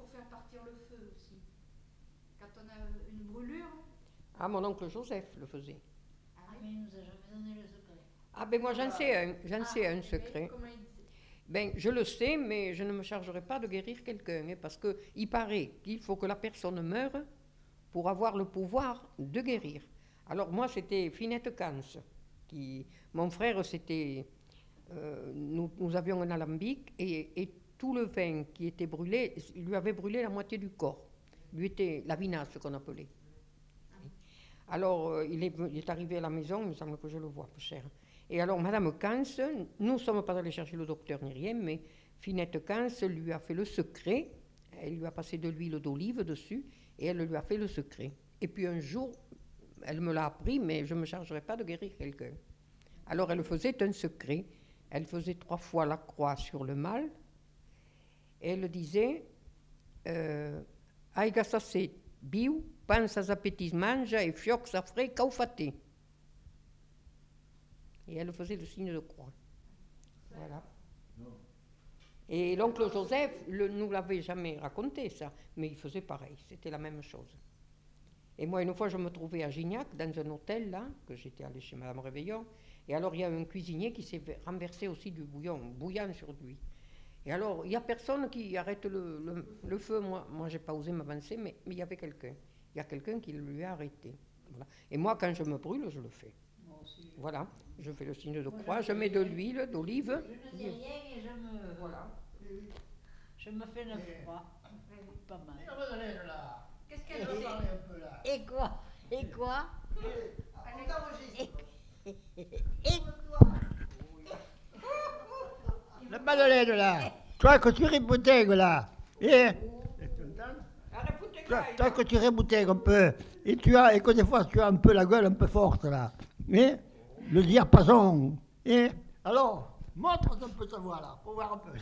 pour faire partir le feu aussi. Quand on a une brûlure. Ah, mon oncle Joseph le faisait. Ah, mais il nous a jamais donné le secret. Ah, ben moi j'en sais un secret. Comment il disait? Ben, je le sais, mais je ne me chargerai pas de guérir quelqu'un, hein, parce qu'il paraît qu'il faut que la personne meure pour avoir le pouvoir de guérir. Alors moi, c'était Finette Cans. Mon frère, c'était... nous avions un alambic et tout le vin qui était brûlé, il lui avait brûlé la moitié du corps. Lui était la vinasse qu'on appelait. Alors, il est arrivé à la maison, il me semble que je le vois, peu cher. Et alors, Madame Cans, nous ne sommes pas allés chercher le docteur ni rien, mais Finette Cans lui a fait le secret. Elle lui a passé de l'huile d'olive dessus et elle lui a fait le secret. Et puis un jour, elle me l'a appris, mais je ne me chargerai pas de guérir quelqu'un. Alors, elle faisait un secret. Elle faisait 3 fois la croix sur le mal. Et elle disait Aiga sasset, biu, pensas apetis manja et fiox afre kaufate. Et elle faisait le signe de croix. Voilà. Et l'oncle Joseph ne nous l'avait jamais raconté, ça, mais il faisait pareil, c'était la même chose. Et moi, une fois, je me trouvais à Gignac, dans un hôtel, là, que j'étais allée chez Madame Réveillon, et alors il y a un cuisinier qui s'est renversé aussi du bouillon, bouillant sur lui. Et alors, il n'y a personne qui arrête le feu. Moi je n'ai pas osé m'avancer, mais il y avait quelqu'un. Il y a quelqu'un qui lui a arrêté. Voilà. Et moi, quand je me brûle, je le fais. Voilà, je fais le signe de croix, je mets de l'huile, d'olive. Je ne dis rien et Voilà. Je me fais le froid. Pas mal. Qu'est-ce qu'elle On va faisait? parler un peu là. Et quoi? Et quoi? On t'enregistre. Et La Madeleine là. Toi que tu réboutegues là. Et toi que tu réboutegues un peu. Et que des fois tu as un peu la gueule un peu forte là. Et le diapason. Et alors, montre un peu ta voix là, pour voir un peu.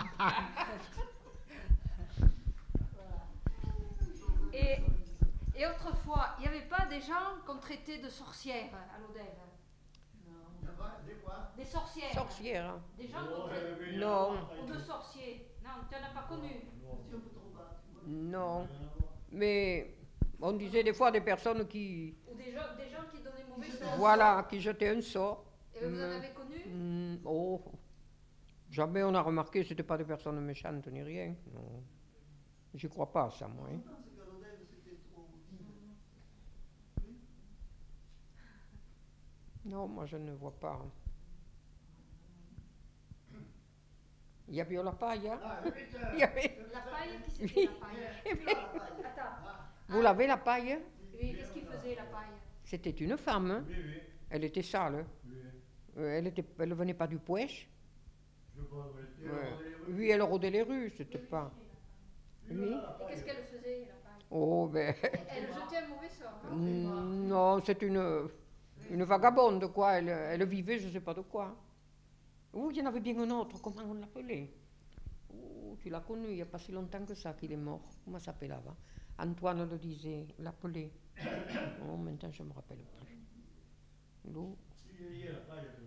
Et autrefois, il n'y avait pas des gens qu'on traitait de sorcières à l'Odève? Des sorcières. Sorcière. Hein. Des gens qu'on traitait. Non, Ou de sorciers. Non, tu n'en as pas connu. non. Mais on disait des fois des personnes qui... Ou des gens qui donnaient mauvais sort. Voilà, qui jetaient un sort. Et vous en avez connu? Oh, jamais on a remarqué que ce n'étaient pas des personnes méchantes ni rien. Non. Je crois pas à ça, moi. Hein. Non, moi je ne vois pas. Il y avait la paille. Hein? Il y avait... La paille, qui c'était la paille? Attends. Vous l'avez la paille? Oui, qu'est-ce qu'il faisait la paille? C'était une femme. Hein? Oui, oui. Elle était sale. Oui. Elle ne venait pas du Pouèche. Je crois, oui. Oui, elle rôdait les rues, c'était pas. Oui. Et qu'est-ce qu'elle faisait, la paille? Oh, ben. Elle jetait un mauvais sort. Hein? Non, c'est une vagabonde, quoi. Elle vivait, je ne sais pas de quoi. Oh, il y en avait bien un autre, comment on l'appelait? Oh, tu l'as connu, il n'y a pas si longtemps que ça qu'il est mort. Comment ça s'appelait? Antoine le disait, l'appelait. Oh, maintenant je ne me rappelle plus. L'eau. Si, il y a la paille.